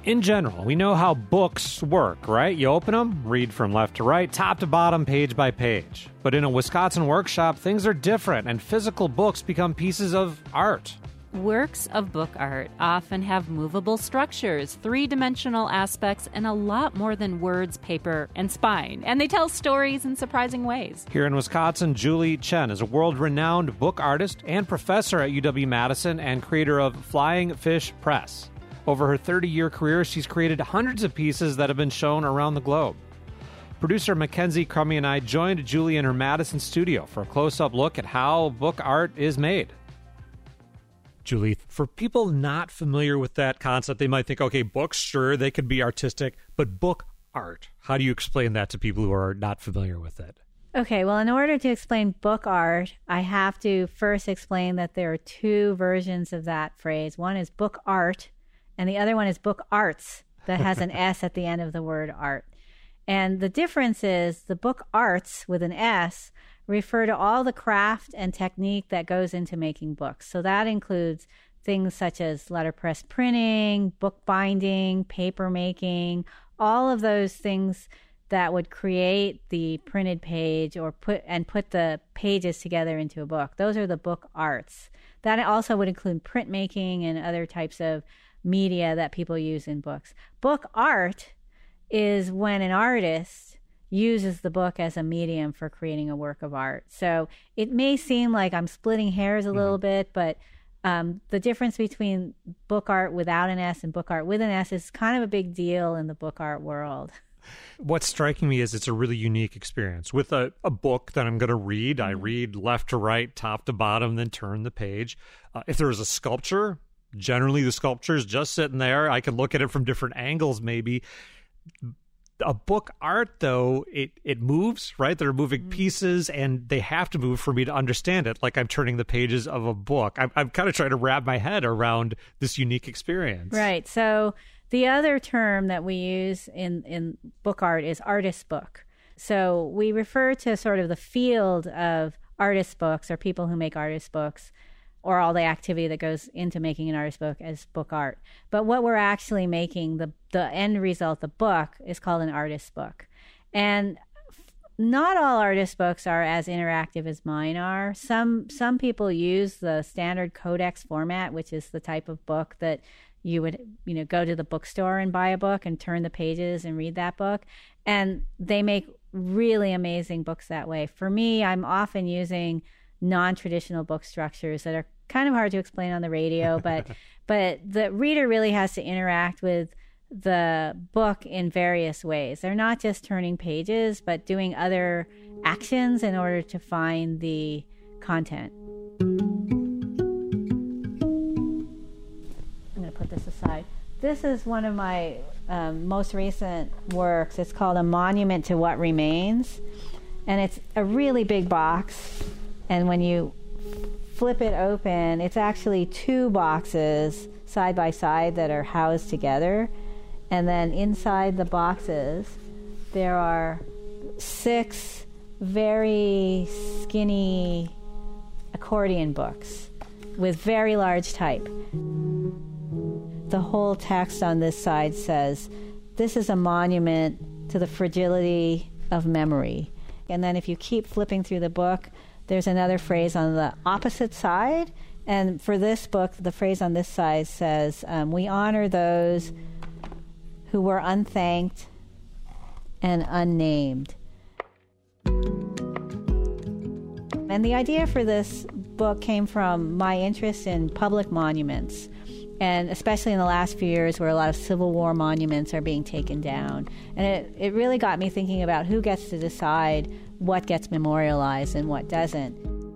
In general, we know how books work, right? You open them, read from left to right, top to bottom, page by page. But in a Wisconsin workshop, things are different, and physical books become pieces of art. Works of book art often have movable structures, three-dimensional aspects, and a lot more than words, paper, and spine. And they tell stories in surprising ways. Here in Wisconsin, Julie Chen is a world-renowned book artist and professor at UW-Madison and creator of Flying Fish Press. Over her 30-year career, she's created hundreds of pieces that have been shown around the globe. Producer Mackenzie Crummy and I joined Julie in her Madison studio for a close-up look at how book art is made. Julie, for people not familiar with that concept, they might think, okay, books, sure, they could be artistic, but book art, how do you explain that to people who are not familiar with it? Okay, well, in order to explain book art, I have to first explain that there are two versions of that phrase. One is book art, and the other one is book arts that has an S at the end of the word art. And the difference is the book arts with an S refer to all the craft and technique that goes into making books. So that includes things such as letterpress printing, book binding, paper making, all of those things that would create the printed page or put the pages together into a book. Those are the book arts. That also would include printmaking and other types of media that people use in books. Book art is when an artist uses the book as a medium for creating a work of art. So it may seem like I'm splitting hairs a little bit, but the difference between book art without an S and book art with an S is kind of a big deal in the book art world. What's striking me is it's a really unique experience. With a book that I'm going to read, I read left to right, top to bottom, then turn the page. If there was a sculpture, generally the sculpture is just sitting there. I can look at it from different angles maybe. A book art, though, it moves, right? There are moving pieces, and they have to move for me to understand it, like I'm turning the pages of a book. I'm kind of trying to wrap my head around this unique experience. Right. So the other term that we use in book art is artist book. So we refer to sort of the field of artist books or people who make artist books or all the activity that goes into making an artist book as book art. But what we're actually making, the end result, the book, is called an artist book. And not all artist books are as interactive as mine are. Some people use the standard codex format, which is the type of book that you would, go to the bookstore and buy a book and turn the pages and read that book. And they make really amazing books that way. For me, I'm often using non-traditional book structures that are kind of hard to explain on the radio, but the reader really has to interact with the book in various ways. They're not just turning pages, but doing other actions in order to find the content. I'm going to put this aside. This is one of my most recent works. It's called A Monument to What Remains, and it's a really big box. And when you flip it open, it's actually two boxes side by side that are housed together. And then inside the boxes, there are 6 very skinny accordion books with very large type. The whole text on this side says, "This is a monument to the fragility of memory." And then if you keep flipping through the book, there's another phrase on the opposite side. And for this book, the phrase on this side says, "We honor those who were unthanked and unnamed." And the idea for this book came from my interest in public monuments, and especially in the last few years where a lot of Civil War monuments are being taken down. And it really got me thinking about who gets to decide what gets memorialized and what doesn't.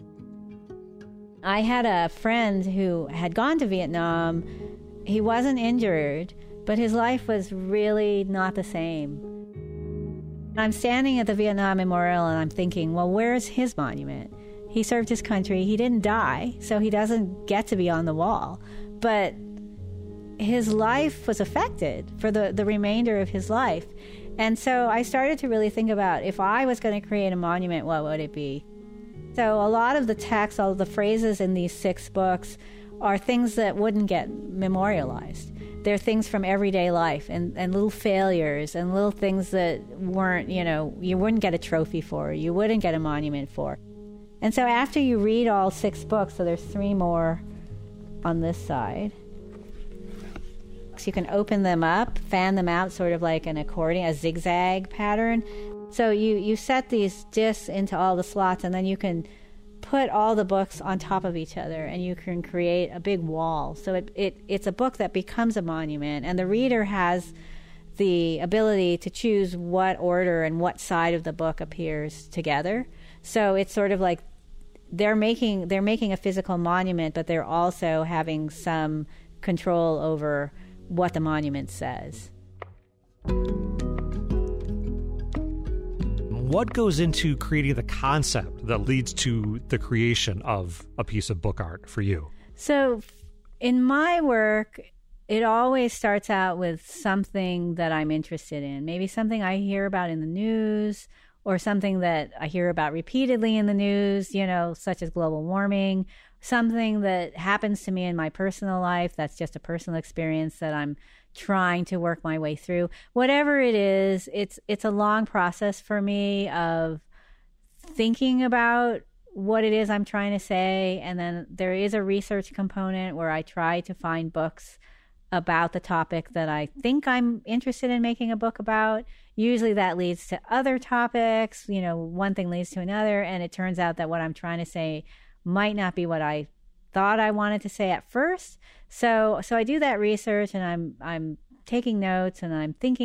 I had a friend who had gone to Vietnam. He wasn't injured, but his life was really not the same. I'm standing at the Vietnam Memorial and I'm thinking, well, where's his monument? He served his country. He didn't die, so he doesn't get to be on the wall. But his life was affected for the remainder of his life. And so I started to really think about, if I was going to create a monument, what would it be? So a lot of the text, all of the phrases in these 6 books are things that wouldn't get memorialized. they're things from everyday life and little failures and little things that weren't, you wouldn't get a trophy for, you wouldn't get a monument for. And so after you read all 6 books, so there's 3 more on this side, so you can open them up, fan them out sort of like an accordion, a zigzag pattern. So you set these discs into all the slots, and then you can put all the books on top of each other, and you can create a big wall. So it's a book that becomes a monument, and the reader has the ability to choose what order and what side of the book appears together. So it's sort of like they're making a physical monument, but they're also having some control over what the monument says. What goes into creating the concept that leads to the creation of a piece of book art for you? So in my work, it always starts out with something that I'm interested in. Maybe something I hear about in the news, or something that I hear about repeatedly in the news, such as global warming, something that happens to me in my personal life that's just a personal experience that I'm trying to work my way through. Whatever it is, it's a long process for me of thinking about what it is I'm trying to say. And then there is a research component where I try to find books about the topic that I think I'm interested in making a book about. Usually that leads to other topics, one thing leads to another, and it turns out that what I'm trying to say might not be what I thought I wanted to say at first. So I do that research, and I'm taking notes, and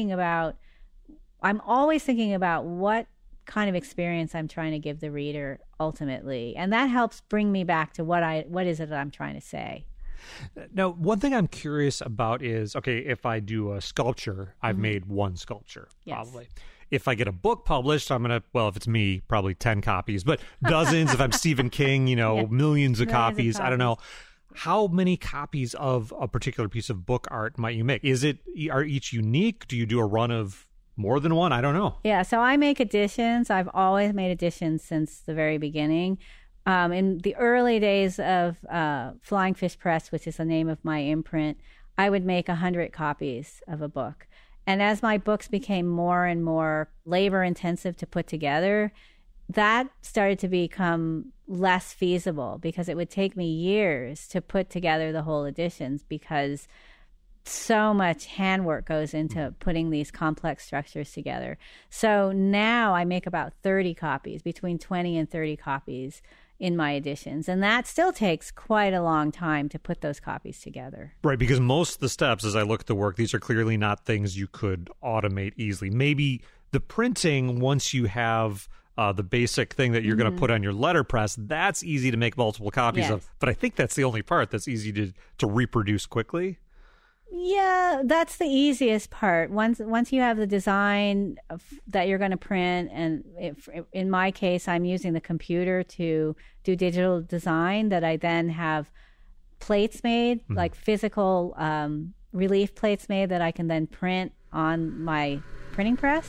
I'm always thinking about what kind of experience I'm trying to give the reader ultimately. And that helps bring me back to what is it that I'm trying to say. Now, one thing I'm curious about is, okay, if I do a sculpture, I've made one sculpture, probably. Yes. If I get a book published, I'm going to, well, if it's me, probably 10 copies, but dozens. If I'm Stephen King, millions of copies. I don't know. How many copies of a particular piece of book art might you make? Are each unique? Do you do a run of more than one? I don't know. Yeah, so I make editions. I've always made editions since the very beginning. In the early days of Flying Fish Press, which is the name of my imprint, I would make 100 copies of a book. And as my books became more and more labor-intensive to put together, that started to become less feasible because it would take me years to put together the whole editions because so much handwork goes into putting these complex structures together. So now I make about 30 copies, between 20 and 30 copies in my editions. And that still takes quite a long time to put those copies together. Right, because most of the steps, as I look at the work, these are clearly not things you could automate easily. Maybe the printing, once you have the basic thing that you're going to put on your letterpress, that's easy to make multiple copies of. But I think that's the only part that's easy to reproduce quickly. Yeah, that's the easiest part. Once you have the design that you're going to print, and in my case, I'm using the computer to do digital design, that I then have plates made, like physical relief plates made that I can then print on my printing press.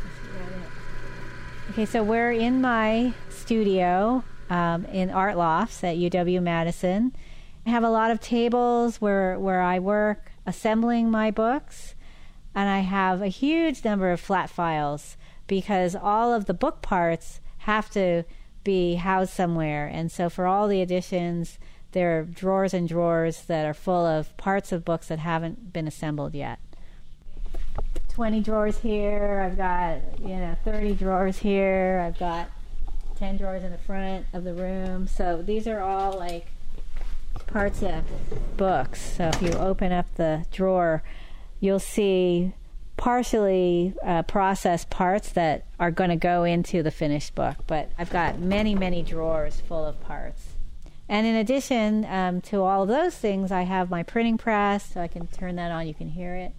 Okay, so we're in my studio in Art Lofts at UW-Madison. I have a lot of tables where I work assembling my books, and I have a huge number of flat files because all of the book parts have to be housed somewhere. And so for all the editions, there are drawers and drawers that are full of parts of books that haven't been assembled yet. 20 drawers here, I've got 30 drawers here, I've got 10 drawers in the front of the room. So these are all like parts of books. So if you open up the drawer, you'll see partially processed parts that are going to go into the finished book. But I've got many, many drawers full of parts. And in addition to all of those things, I have my printing press, so I can turn that on. You can hear it.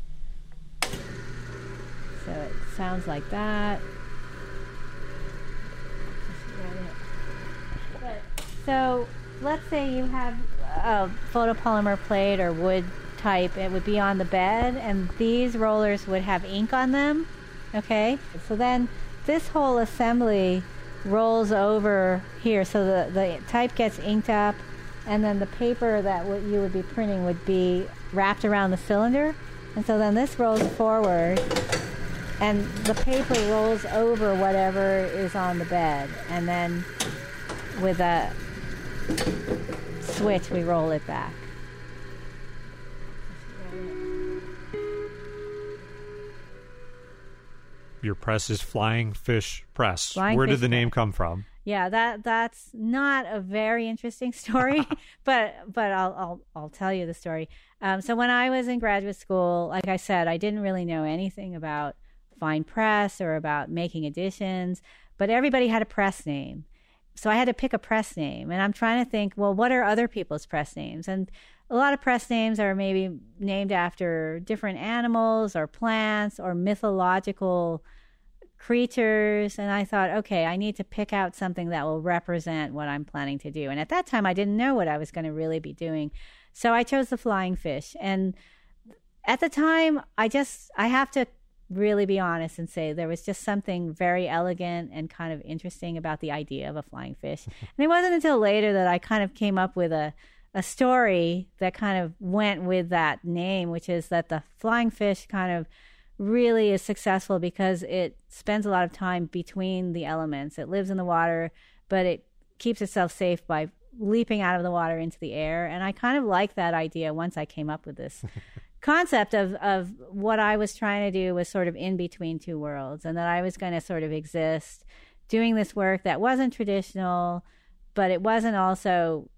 So it sounds like that. So let's say you have a photopolymer plate or wood type. It would be on the bed, and these rollers would have ink on them. Okay? So then this whole assembly rolls over here. So the type gets inked up, and then the paper that you would be printing would be wrapped around the cylinder. And so then this rolls forward, and the paper rolls over whatever is on the bed. And then with a switch, we roll it back. Your press is Flying Fish Press. Flying Where Fish did the name Press. come from? Yeah, that's not a very interesting story, but I'll tell you the story. So when I was in graduate school, like I said, I didn't really know anything about fine press or about making editions, but everybody had a press name. So I had to pick a press name, and I'm trying to think, well, what are other people's press names? And a lot of press names are maybe named after different animals or plants or mythological creatures. And I thought, okay, I need to pick out something that will represent what I'm planning to do. And at that time, I didn't know what I was going to really be doing. So I chose the flying fish. And at the time, I have to really be honest and say there was just something very elegant and kind of interesting about the idea of a flying fish. And it wasn't until later that I kind of came up with a story that kind of went with that name, which is that the flying fish kind of really is successful because it spends a lot of time between the elements. It lives in the water, but it keeps itself safe by leaping out of the water into the air. And I kind of like that idea once I came up with this concept of what I was trying to do was sort of in between two worlds, and that I was going to sort of exist doing this work that wasn't traditional, but it wasn't also,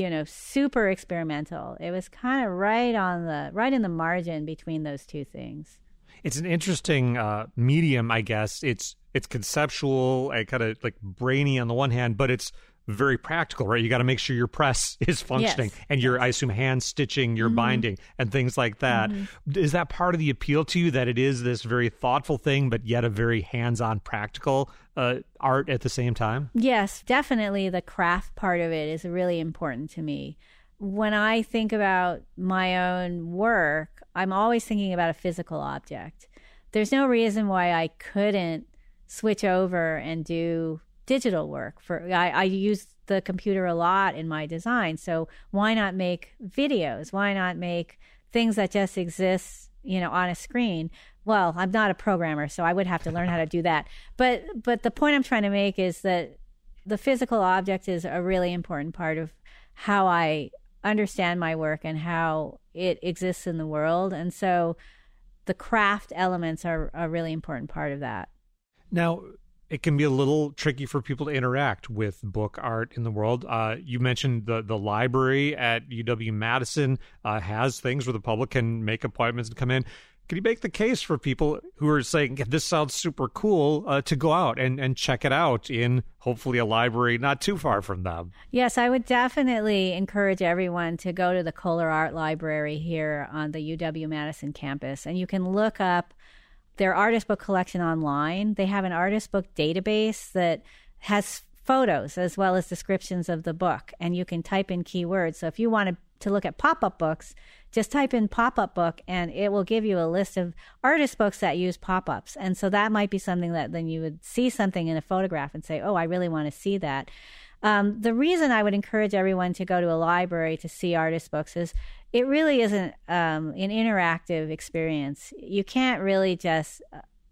super experimental. It was kind of right in the margin between those two things. It's an interesting medium, I guess. It's conceptual and kind of like brainy on the one hand, but it's very practical, right? You got to make sure your press is functioning, yes. and you're, I assume, hand stitching, your binding and things like that. Is that part of the appeal to you, that it is this very thoughtful thing, but yet a very hands-on practical art at the same time? Yes, definitely. The craft part of it is really important to me. When I think about my own work, I'm always thinking about a physical object. There's no reason why I couldn't switch over and do digital work. I use the computer a lot in my design, so why not make videos? Why not make things that just exist, on a screen? Well, I'm not a programmer, so I would have to learn how to do that. But the point I'm trying to make is that the physical object is a really important part of how I understand my work and how it exists in the world. And so the craft elements are a really important part of that. Now, it can be a little tricky for people to interact with book art in the world. You mentioned the library at UW-Madison has things where the public can make appointments and come in. Can you make the case for people who are saying, this sounds super cool, to go out and check it out in hopefully a library not too far from them? Yes, I would definitely encourage everyone to go to the Kohler Art Library here on the UW-Madison campus. And you can look up their artist book collection online. They have an artist book database that has photos as well as descriptions of the book. And you can type in keywords. So if you want to look at pop-up books, just type in pop-up book and it will give you a list of artist books that use pop-ups. And so that might be something that then you would see something in a photograph and say, oh, I really want to see that. The reason I would encourage everyone to go to a library to see artist books is it really isn't an interactive experience. You can't really just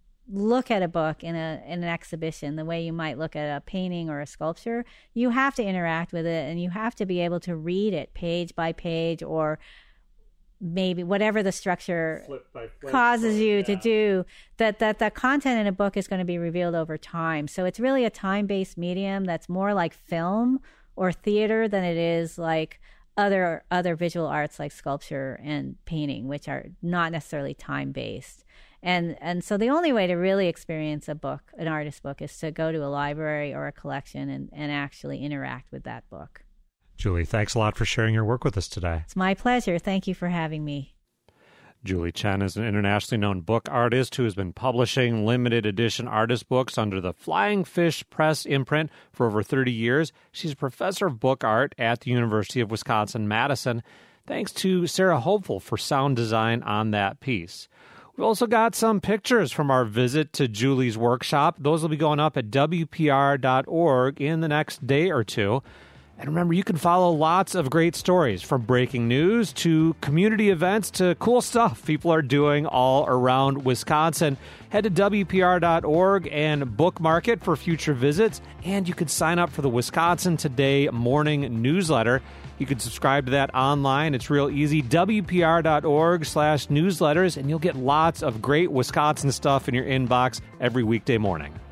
look at a book in an exhibition the way you might look at a painting or a sculpture. You have to interact with it, and you have to be able to read it page by page, or maybe whatever the structure flip by flip causes you to do, that the content in a book is going to be revealed over time. So it's really a time-based medium that's more like film or theater than it is like other visual arts like sculpture and painting, which are not necessarily time-based. And so the only way to really experience a book, an artist book, is to go to a library or a collection and actually interact with that book. Julie, thanks a lot for sharing your work with us today. It's my pleasure. Thank you for having me. Julie Chen is an internationally known book artist who has been publishing limited edition artist books under the Flying Fish Press imprint for over 30 years. She's a professor of book art at the University of Wisconsin-Madison. Thanks to Sarah Hopeful for sound design on that piece. We've also got some pictures from our visit to Julie's workshop. Those will be going up at WPR.org in the next day or two. And remember, you can follow lots of great stories, from breaking news to community events to cool stuff people are doing all around Wisconsin. Head to WPR.org and bookmark it for future visits. And you can sign up for the Wisconsin Today morning newsletter. You can subscribe to that online. It's real easy. WPR.org/newsletters, and you'll get lots of great Wisconsin stuff in your inbox every weekday morning.